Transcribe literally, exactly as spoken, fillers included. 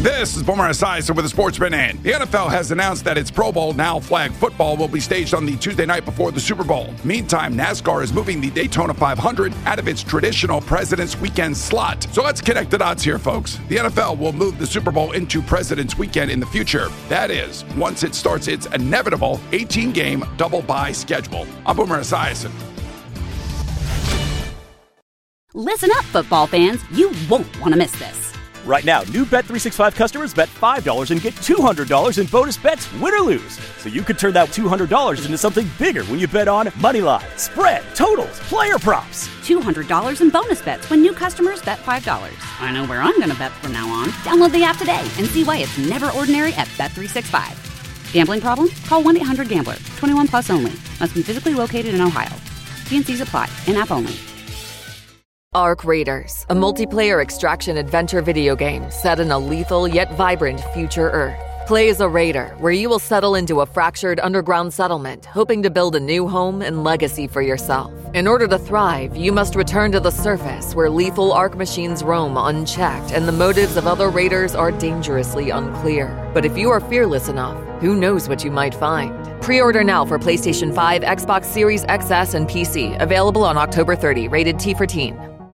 This is Boomer Esiason with a Sportsman In. The N F L has announced that its Pro Bowl, now flag football, will be staged on the Tuesday night before the Super Bowl. Meantime, NASCAR is moving the Daytona five hundred out of its traditional President's Weekend slot. So let's connect the dots here, folks. The N F L will move the Super Bowl into President's Weekend in the future. That is, once it starts its inevitable eighteen-game double-bye schedule. I'm Boomer Esiason. Listen up, football fans. You won't want to miss this. Right now, new Bet three sixty-five customers bet five dollars and get two hundred dollars in bonus bets, win or lose. So you could turn that two hundred dollars into something bigger when you bet on money line, spread, totals, player props. two hundred dollars in bonus bets when new customers bet five dollars. I know where I'm going to bet from now on. Download the app today and see why it's never ordinary at Bet three sixty-five. Gambling problem? Call one eight hundred gambler. twenty-one plus only. Must be physically located in Ohio. T and C's apply. In-app only. Ark Raiders, a multiplayer extraction adventure video game set in a lethal yet vibrant future Earth. Play as a raider, where you will settle into a fractured underground settlement, hoping to build a new home and legacy for yourself. In order to thrive, you must return to the surface, where lethal Ark machines roam unchecked and the motives of other raiders are dangerously unclear. But if you are fearless enough, who knows what you might find? Pre-order now for PlayStation five, Xbox Series X S, and P C. Available on October thirtieth. Rated T for teen.